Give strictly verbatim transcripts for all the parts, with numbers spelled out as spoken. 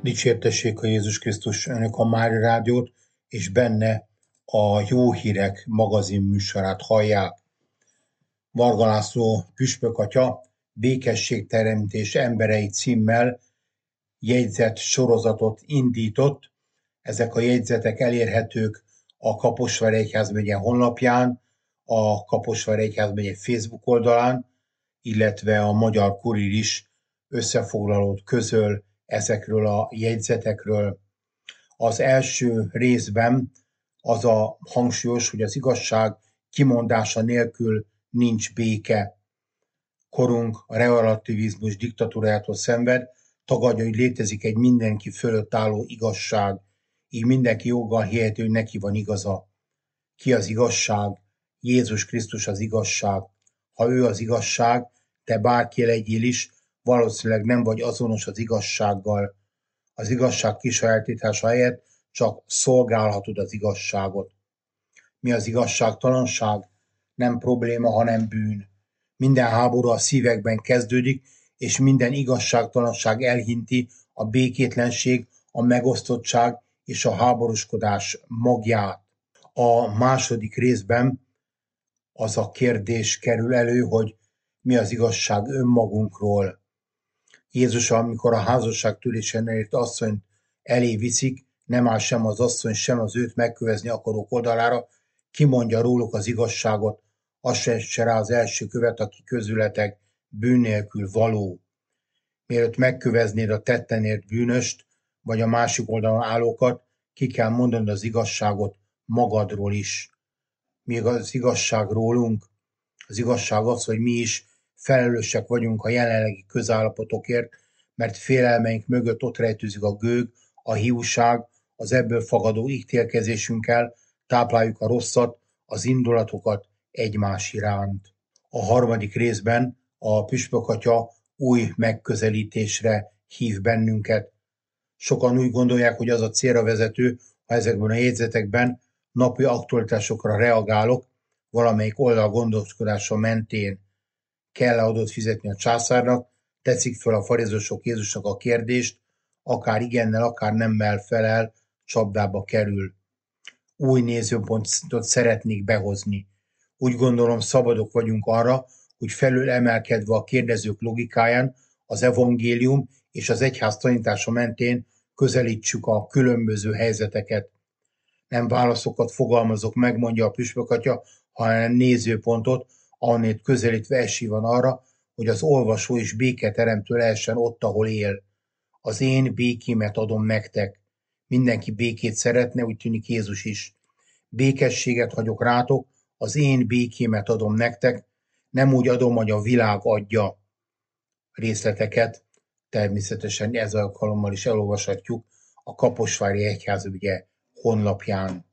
Dicsértessék a Jézus Krisztus, önök a Mária Rádiót, és benne a Jó Hírek magazin műsorát hallják. Varga László püspök atya Békességteremtés emberei címmel jegyzett sorozatot indított. Ezek a jegyzetek elérhetők a Kaposvári Egyházmegye honlapján, a Kaposvári Egyházmegye Facebook oldalán, illetve a Magyar Kurír is összefoglalót közöl ezekről a jegyzetekről. Az első részben az a hangsúlyos, hogy az igazság kimondása nélkül nincs béke. Korunk a relativizmus diktatúrájától szenved, tagadja, hogy létezik egy mindenki fölött álló igazság, így mindenki joggal hiheti, hogy neki van igaza. Ki az igazság? Jézus Krisztus az igazság. Ha ő az igazság, te bárki legyél is, valószínűleg nem vagy azonos az igazsággal. Az igazság kisajátítása helyett csak szolgálhatod az igazságot. Mi az igazságtalanság? Nem probléma, hanem bűn. Minden háború a szívekben kezdődik, és minden igazságtalanság elhinti a békétlenség, a megosztottság és a háborúskodás magját. A második részben az a kérdés kerül elő, hogy mi az igazság önmagunkról. Jézus, amikor a házasságtörésen elért asszonyt elé viszik, nem áll sem az asszony, sem az őt megkövezni akarók oldalára, kimondja róluk az igazságot, azt se rá az első követ, aki közületek bűn nélkül való. Mielőtt megköveznéd a tettenért bűnöst, vagy a másik oldalon állókat, ki kell mondanod az igazságot magadról is. Mi az igazság rólunk? Az igazság az, hogy mi is felelősek vagyunk a jelenlegi közállapotokért, mert félelmeink mögött ott rejtőzik a gőg, a hiúság, az ebből fakadó ítélkezésünkkel tápláljuk a rosszat, az indulatokat egymás iránt. A harmadik részben a püspök atya új megközelítésre hív bennünket. Sokan úgy gondolják, hogy az a célra vezető, ha ezekben a jegyzetekben napi aktualitásokra reagálok, valamelyik oldal gondolkodása mentén. Kell-e adót fizetni a császárnak? Tetszik fel a farizeusok Jézusnak a kérdést, akár igennel, akár nemmel felel, csapdába kerül. Új nézőpontot szeretnék behozni. Úgy gondolom, szabadok vagyunk arra, hogy felül emelkedve a kérdezők logikáján az evangélium és az egyház tanítása mentén közelítsük a különböző helyzeteket. Nem válaszokat fogalmazok meg, mondja a püspök atya, hanem nézőpontot, ahonnét közelítve esély van arra, hogy az olvasó is béketeremtő lehessen ott, ahol él. Az én békémet adom nektek. Mindenki békét szeretne, úgy tűnik Jézus is. Békességet hagyok rátok, az én békémet adom nektek, nem úgy adom, hogy a világ adja. Részleteket természetesen ez alkalommal is elolvashatjuk a Kaposvári Egyházmegye honlapján.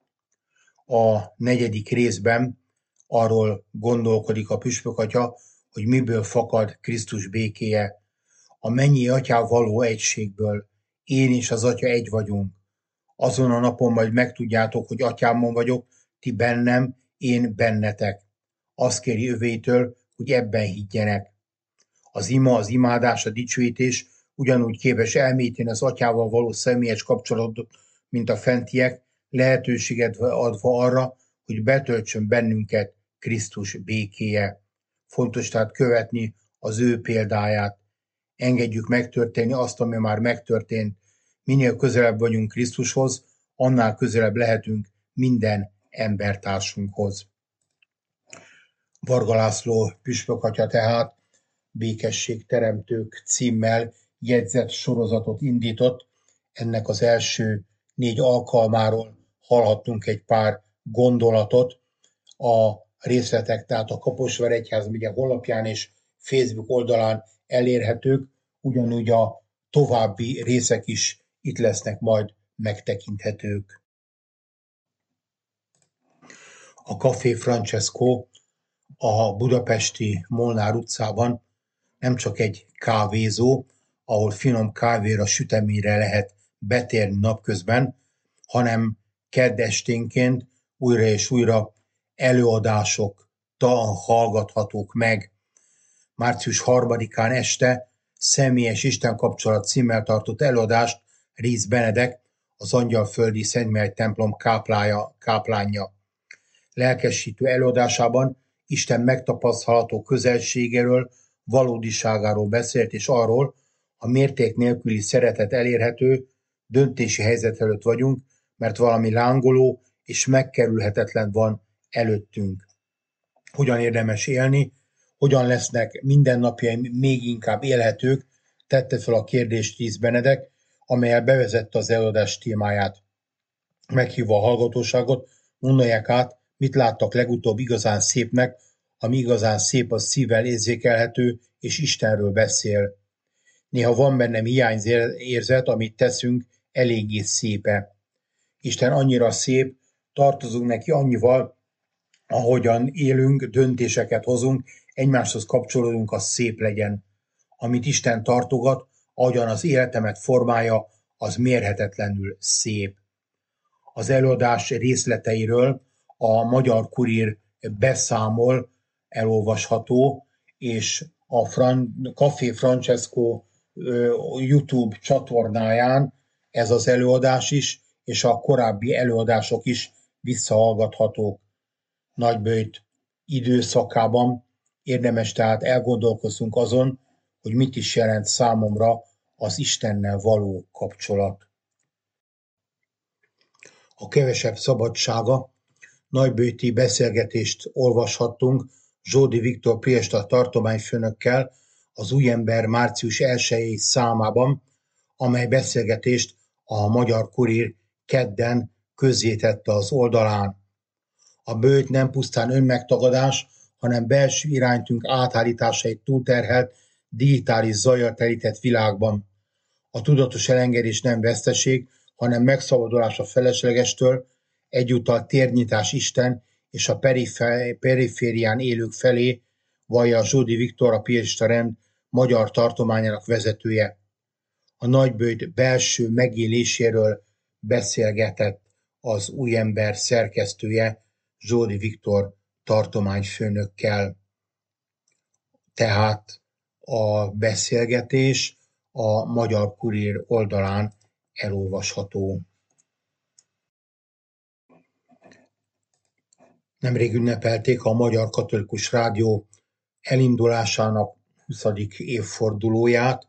A negyedik részben arról gondolkodik a püspök atya, hogy miből fakad Krisztus békéje. A mennyi atyával való egységből. Én és az atya egy vagyunk. Azon a napon majd megtudjátok, hogy atyámon vagyok, ti bennem, én bennetek. Azt kéri övéitől, hogy ebben higgyenek. Az ima, az imádás, a dicsőítés ugyanúgy képes elmélyíteni az atyával való személyes kapcsolatot, mint a fentiek, lehetőséget adva arra, hogy betöltsön bennünket Krisztus békéje. Fontos tehát követni az ő példáját. Engedjük megtörténni azt, ami már megtörtént. Minél közelebb vagyunk Krisztushoz, annál közelebb lehetünk minden embertársunkhoz. Varga László püspök atya tehát Békességteremtők címmel jegyzett sorozatot indított. Ennek az első négy alkalmáról hallhattunk egy pár gondolatot. A részletek tehát a Kaposvári Egyházmegye honlapján és Facebook oldalán elérhetők, ugyanúgy a további részek is itt lesznek majd megtekinthetők. A Café Francesco a budapesti Molnár utcában nem csak egy kávézó, ahol finom kávéra, süteményre lehet betérni napközben, hanem kedd esténként újra és újra előadások hallgathatók meg. Március harmadikán este személyes istenkapcsolat címmel tartott előadást Rész Benedek, az Angyalföldi Szentmihály templom káplája, káplánja. Lelkesítő előadásában Isten megtapasztalható közelségéről, valódiságáról beszélt, és arról, a mérték nélküli szeretet elérhető, döntési helyzet előtt vagyunk, mert valami lángoló és megkerülhetetlen van előttünk. Hogyan érdemes élni, hogyan lesznek mindennapjaim még inkább élhetők, tette fel a kérdést Rész Benedek, amellyel bevezette az előadás témáját. Meghívva a hallgatóságot, gondolják át, mit láttak legutóbb igazán szépnek, ami igazán szép, az szívvel érzékelhető, és Istenről beszél. Néha van bennem hiányérzet, amit teszünk, eléggé szépe. Isten annyira szép, tartozunk neki annyival, ahogyan élünk, döntéseket hozunk, egymáshoz kapcsolódunk, az szép legyen. Amit Isten tartogat, ahogyan az életemet formálja, az mérhetetlenül szép. Az előadás részleteiről a Magyar Kurír beszámol, elolvasható, és a Fran- Café Francesco YouTube csatornáján ez az előadás is, és a korábbi előadások is visszahallgathatók. Nagyböjt időszakában érdemes tehát elgondolkozzunk azon, hogy mit is jelent számomra az Istennel való kapcsolat. A kevesebb szabadsága nagyböjti beszélgetést olvashattunk Zsódi Viktor priester tartományfőnökkel az Újember március elsejei számában, amely beszélgetést a Magyar Kurír kedden közzétette az oldalán. A böjt nem pusztán önmegtagadás, hanem belső iránytünk átállítása egy túlterhelt, digitális zajjal telített világban. A tudatos elengedés nem veszteség, hanem megszabadulás a feleslegestől, egyúttal térnyitás Isten és a periférián élők felé, vallja Zsódi Viktor, a piarista rend magyar tartományának vezetője. A nagyböjt belső megéléséről beszélgetett az Újember szerkesztője Zsódi Viktor tartományfőnökkel. Tehát a beszélgetés a Magyar Kurír oldalán elolvasható. Nemrég ünnepelték a Magyar Katolikus Rádió elindulásának huszadik évfordulóját,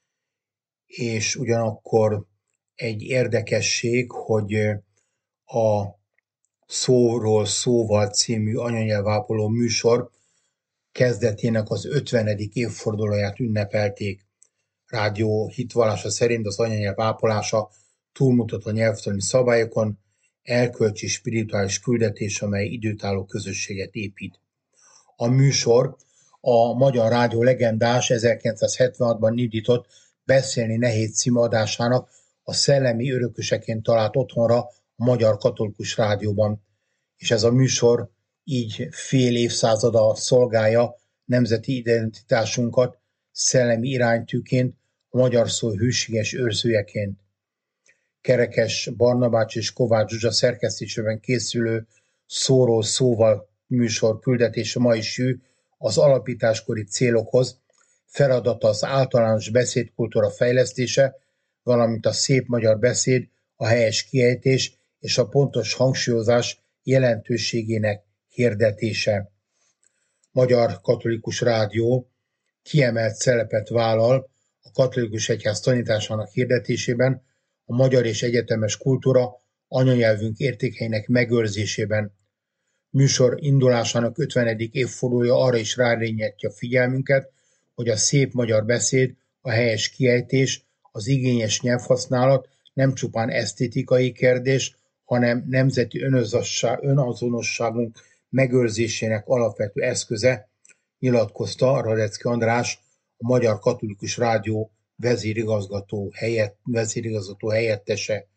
és ugyanakkor egy érdekesség, hogy a Szóról Szóval című anyanyelvápoló műsor kezdetének az ötvenedik évfordulóját ünnepelték. Rádió hitvallása szerint az anyanyelv ápolása túlmutat a nyelvtani szabályokon, erkölcsi spirituális küldetés, amely időtálló közösséget épít. A műsor a Magyar Rádió legendás ezerkilencszázhetvenhatban indított Beszélni nehéz című adásának a szellemi örököseként talált otthonra a Magyar Katolikus Rádióban, és ez a műsor így fél évszázada szolgálja nemzeti identitásunkat szellemi iránytűként, a magyar szó hűséges őrzőjeként. Kerekes Barnabács és Kovács Zsuzsa szerkesztésében készülő Szóról Szóval műsor küldetése ma is hű az alapításkori célokhoz, feladata az általános beszédkultúra fejlesztése, valamint a szép magyar beszéd, a helyes kiejtés és a pontos hangsúlyozás jelentőségének hirdetése. Magyar Katolikus Rádió kiemelt szerepet vállal a katolikus egyház tanításának hirdetésében, a magyar és egyetemes kultúra anyanyelvünk értékeinek megőrzésében. Műsor indulásának ötvenedik évfordulója arra is rárényetje a figyelmünket, hogy a szép magyar beszéd, a helyes kiejtés, az igényes nyelvhasználat nem csupán esztétikai kérdés, hanem nemzeti önazonosságunk megőrzésének alapvető eszköze, nyilatkozta Radecki András, a Magyar Katolikus Rádió vezérigazgató, helyett, vezérigazgató helyettese.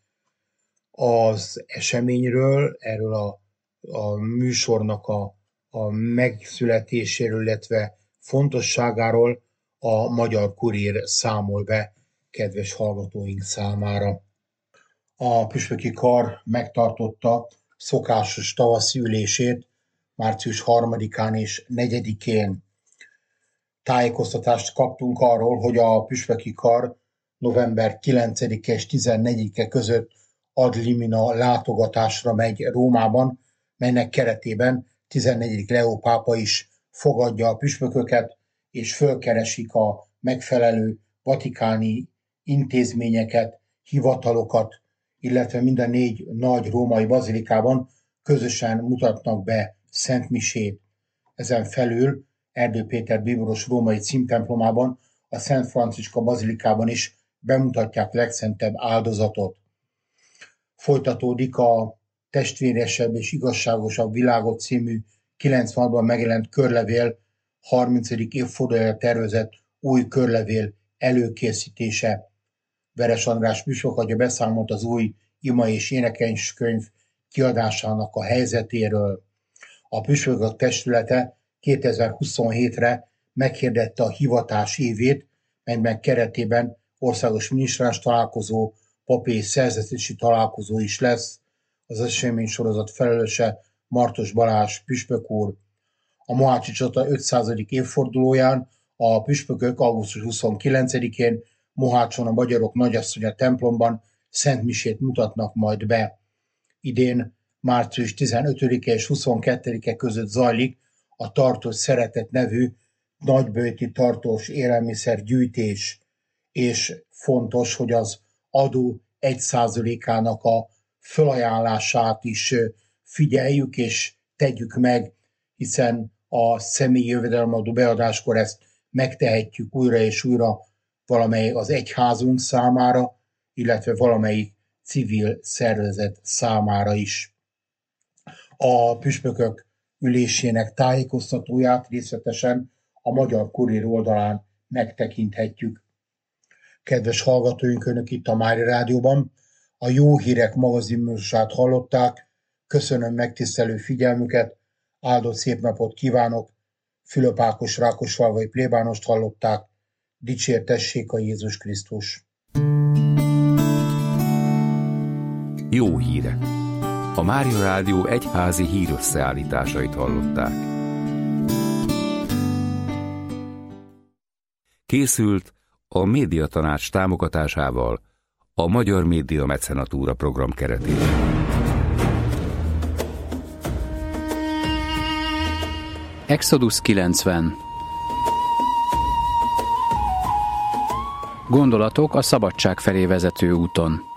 Az eseményről, erről a, a műsornak a, a megszületéséről, illetve fontosságáról a Magyar Kurír számol be kedves hallgatóink számára. A püspöki kar megtartotta szokásos tavaszi ülését március harmadikán és negyedikén. Tájékoztatást kaptunk arról, hogy a püspöki kar november kilencedike és tizennegyedike között ad limina látogatásra megy Rómában, melynek keretében tizennegyedik Leó pápa is fogadja a püspököket, és fölkeresik a megfelelő vatikáni intézményeket, hivatalokat, illetve mind a négy nagy római bazilikában közösen mutatnak be szentmisét. Ezen felül Erdő Péter bíboros római címtemplomában, a Szent Franciska bazilikában is bemutatják legszentebb áldozatot. Folytatódik a Testvéresebb és igazságosabb világot című kilencvenhatban megjelent körlevél harmincadik évfordulójára tervezett új körlevél előkészítése. Veres András püspök atya beszámolt az új ima és énekeskönyv kiadásának a helyzetéről. A püspökök testülete kétezer-huszonhétre meghirdette a hivatás évét, melynek keretében országos minisztráns találkozó, papi és szerzetesi találkozó is lesz. Az eseménysorozat felelőse Martos Balázs püspök úr. A mohácsi csata ötszázadik évfordulóján a püspökök augusztus huszonkilencedikén Mohácson a Magyarok Nagyasszonya templomban szentmisét mutatnak majd be. Idén március tizenötödike és huszonkettedike között zajlik a Tartós Szeretet nevű nagyböjti tartós élelmiszergyűjtés, és fontos, hogy az adó egy százalékának a fölajánlását is figyeljük és tegyük meg, hiszen a személyi jövedelemadó beadáskor ezt megtehetjük újra és újra valamelyik az egyházunk számára, illetve valamelyik civil szervezet számára is. A püspökök ülésének tájékoztatóját részletesen a Magyar Kurír oldalán megtekinthetjük. Kedves hallgatóink, Önök itt a Mária Rádióban a Jó Hírek magazinműsorát hallották. Köszönöm megtisztelő figyelmüket, áldott szép napot kívánok. Fülöp Ákos rákosfalvai plébánost hallották. Dicsértessék a Jézus Krisztus! Jó hírek! A Mária Rádió egyházi hírösszeállításait hallották. Készült a Médiatanács támogatásával a Magyar Média Mecenatúra program keretében. Exodus kilencven. Gondolatok a szabadság felé vezető úton.